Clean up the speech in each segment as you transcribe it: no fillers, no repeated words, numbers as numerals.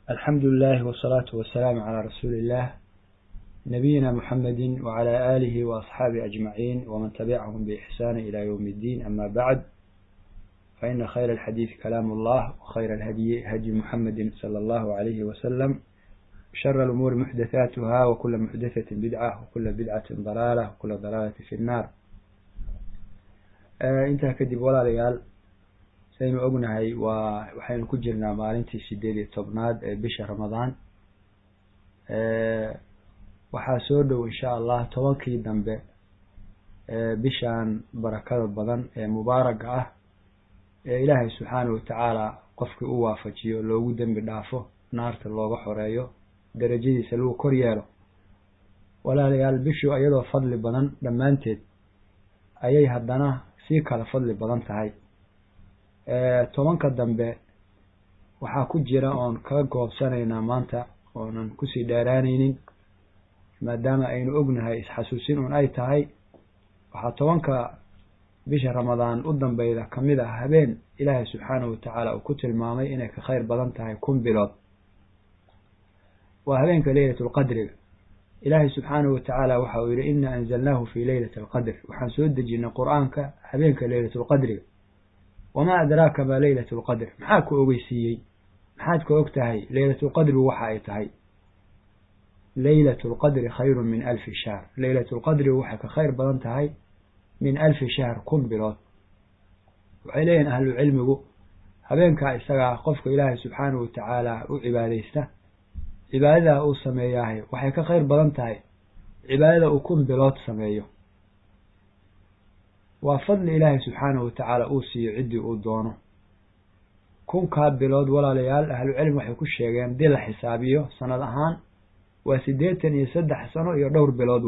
الحمد لله والصلاة والسلام على رسول الله نبينا محمد وعلى آله وأصحابه أجمعين ومن تبعهم بإحسان إلى يوم الدين. أما بعد، فإن خير الحديث كلام الله، وخير الهدي هدي محمد صلى الله عليه وسلم، شر الأمور محدثاتها، وكل محدثة بدعة، وكل بدعة ضلالة، وكل ضلالة في النار. intaa kadib walaalayaal, saynu ognahay waxaynu ku jirnaa maalintii 18aad ee bisha Ramadaan. waxaa soo dhow insha Allah 10kii dambe bishaan barakada badan ee mubaaraka ah ee Ilaahay subhanahu wa ta'ala qofkii u waafajiyo loogu dambi dhaafo, naarta looga xoreeyo, darajadiisa lagu kor yeelo. walaalayaal, bishu iyadoo fadli badan dhamaanteed ayay haddana si kala fadli badan tahay. 10ka dambe waxaa ku jira oon kaga goobsanaynaa maanta, oonan kusii dheeraanaynin maadaama aynu ognahay isxasuusin un ay tahay. waxaa 10ka bisha Ramadaan u dambayda kamid ah habeen Ilaahay subxaanahu wa ta'ala uu ku tilmaamay inay ka khayr badan tahay 1000 bilood. waa habeenka laylatul qadriga. Ilaahay subxaanahu wa ta'ala waxa uu yiri inna anzalnahu fi laylatil qadr, waxaan soo dejinay quraanka habeenka laylatul qadriga. wama adraaka ma laylatul qadr, maxaa ku ogeysiiyey, maxaad ku ogtahay laylatul qadr waxa ay tahay? laylatul qadr khayrun min 1000 shahr, laylatul qadr waxa ka khayr badan tahay min 1000 shahr, 1000 bilood. waxay leeyihiin ahlu cilmigu habeenka isaga qofka Ilaahay subxaanahu wa ta'ala u cibaadeysta, cibaadada uu sameeyahay waxay ka khayr badan tahay cibaadada uu 1000 bilood sameeyo. waa fadli Ilaahay subxaanahu wa ta'ala uu siiyo cidii uu doono. 1000 bilood walaalayaal, ahlu cilmi waxay ku sheegeen dil xisaabiyo sanad ahaan waa 83 sano iyo dhowr bilood.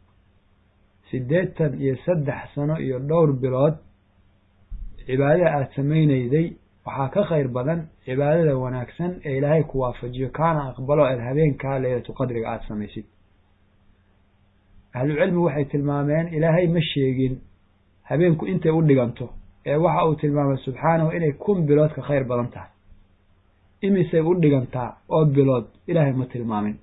83 sano iyo dhowr bilood cibaadada aad sameynayday waxaa ka khayr badan cibaadada wanaagsan ee Ilaahay ku waafajiyo kaana aqbalo habeenka laylatul qadriga aad samaysid. ahlu cilmi waxay tilmaameen Ilaahay ma sheegin habeenku intay u dhiganto, ee waxa uu tilmaamay subxaanahu inay 1000 bilood ka khayr badan tahay. imisay u dhigantaa oo bilood Ilaahay ma tilmaamin.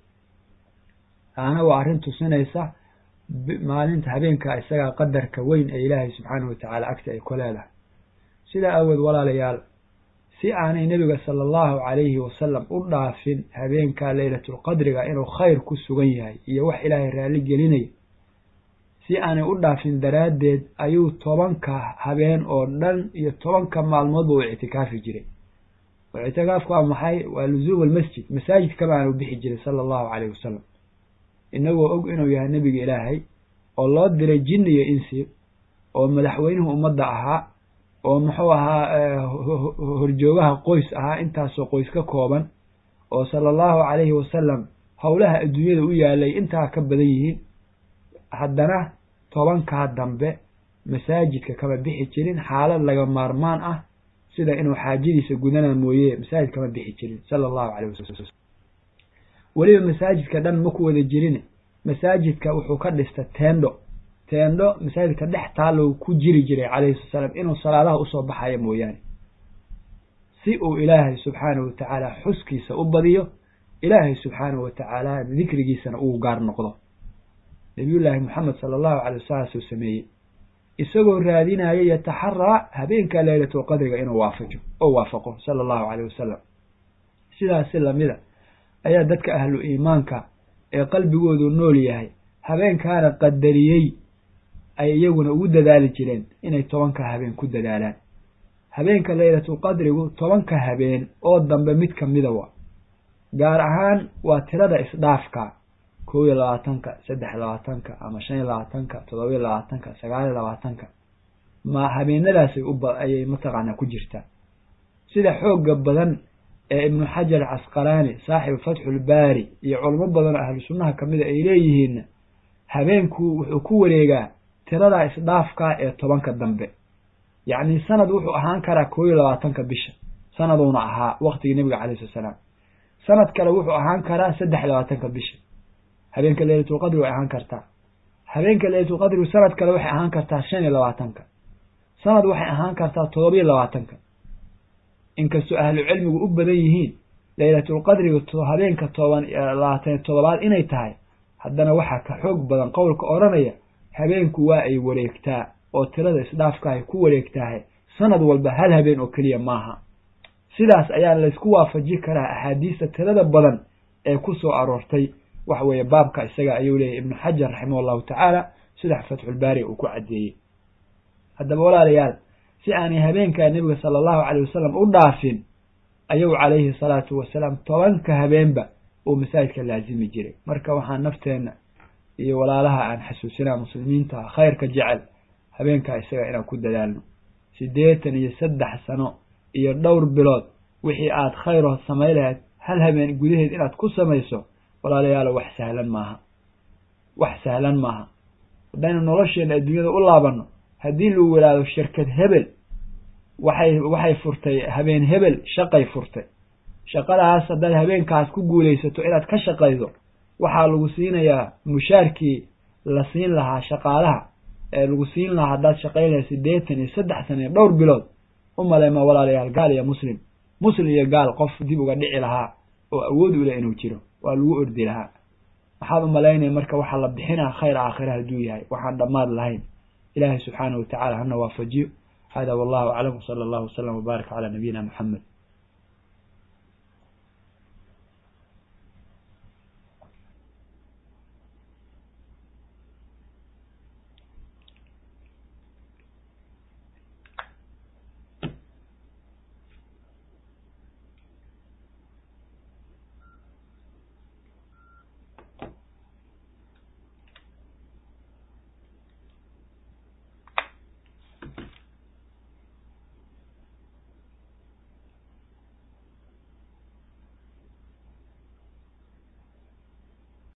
waa arrin tusinaysa maalinta habeenka isaga qadarka weyn ee Ilaahay subxaanahu wa ta'ala agta ay ku leedahay. sida awad walaalayaal, si aanay nabiga sallallahu alayhi wa sallam u dhaafin habeenka laylatul qadriga inuu khayr ku sugan yahay iyo wax Ilaahay raali gelinay, si aanay u dhaafin daraadeed ayuu 10ka habeen oo dhan iyo 10ka maalmood uu i'tikaafi jiray. i'tikaafku waa maxay? waa luzuum almasjid, masaajidka baan u bixi jiray sallallahu alayhi wa sallam, inagoo og inuu yahay nabiga Ilaahay oo loo diray jinn iyo insi, oo madaxweynuhu ummadda ahaa, oo muxuu ahaa horjoogaha qoys ahaa, intaasoo qoys ka kooban, oo sallallahu alayhi wa sallam howlaha adduunyada u yaalay intaa ka badan yihiin. haddana 10ka dambe masaajidka kama bixi jirin, xaalad laga maarmaan ah sida inuu xaajadiisa gudana mooyee masaajid kama bixi jirin sallallahu alayhi wasallam. waliba masaajidka dhan ma ku wada jirin, masaajidka wuxuu ka dhistay teendo masaajidka dhex taalo ku jiri jiray calayhi salaam, inuu salaadaha u soo baxayo mooyaane, si uu Ilaahay subxaanahu wa ta'ala xuskiisa u badiyo, Ilaahay subxaanahu wa ta'ala dhikrigiisana uu gaar noqdo. nabiyullaahi Muhammad sallallahu alayhi wasallam sameeyay isagoo raadinaya yataxarra habeenka laylatul qadriga inuu waafaqo sallallahu alayhi wasallam. sidaas lamida ayaa dadka ahlu iimaanka ee qalbigoodu nool yahay habeenkaana qadariyay ay iyaguna ugu dadaali jireen inay 10ka habeen ku dadaalaan. habeenka laylatul qadrigu 10ka habeen oo dambe mid kamida gaar ahaan waa tirada isdhaafka 22ka 23ka ama 25ka 27ka 29ka ma habeenadaasi ayay mataqaana ku jirtaa. sida xooga badan ee ibn Hajar Asqalani saaxiib Fathul Bari iyo culimo badan ahlu sunnaha kamida ay leeyihiin habeenku wuxuu ku wareegaa tirada isdhaafka ee 10ka dambe. yacni sanad wuxuu ahaan karaa 22ka bisha, sanaduuna ahaa waqtigii nabiga calayhi salaam. sanad kale wuxuu ahaan karaa 23ka bisha. habeenka laylatul qadr way ahaan kartaa. habeenka laylatul qadr sanad kale waxay ahaan kartaa 25ka. sanad waxay ahaan kartaa 27ka. inkastoo ahlu cilmigu u badan yihiin laylatulqadriga habeenka 27 inay tahay haddana waxaa ka xoog badan qowlka odhanaya habeenku waa ay wareegtaa oo tirada isdhaafka ay ku wareegtahay sanad walba hal habeen oo keliya maaha sidaas ayaa laysku waafaji karaa axaadiista tirada badan ee ku soo aroortay wax weeye baabka isaga ayuu leeyahay ibnu xajar raximahullahu tacaala sida fatxulbaari uu ku caddeeyey haddaba walaalayaal si aanay habeenkaa nebiga sala allahu calayh wasalam u dhaafin ayuu calayhi salaatu wasalaam 10 habeenba uu masaajidka laazimi jiray marka waxaan nafteenna iyo walaalaha aan xasuusinaa muslimiinta khayrka jecel habeenkaa isaga inaan ku dadaalno 83 sano iyo dhowr bilood wixii aad khayro samay lahayd hal habeen gudaheed inaad ku samayso walaalayaal wax sahlan maaha haddaynu nolosheena adduunyada u laabanno haddii lagu walaado shirkad hebel waxay furtay habeen hebel shaqay furtay shaqadaas haddaad habeenkaas ku guulaysato inaad ka shaqaydo waxaa lagu siinayaa mushaarkii la siin lahaa shaqaalaha ee lagu siin lahaa haddaad shaqaynaya 83 sano iyo dhowr bilood u maleema walaalayaal gaal iyo muslim iyo gaal qof dib uga dhici lahaa oo awood u leh inuu jiro waa lagu ordi lahaa waxaad u malaynaya marka waxaa la bixinaa khayr aakhira hadduu yahay waxaan dhammaad lahayn ilaahay subxaanahu watacaala hana waafajiyo hada wallahu aclam sala allahu wasalam wabaarak calaa nabiyina muxamed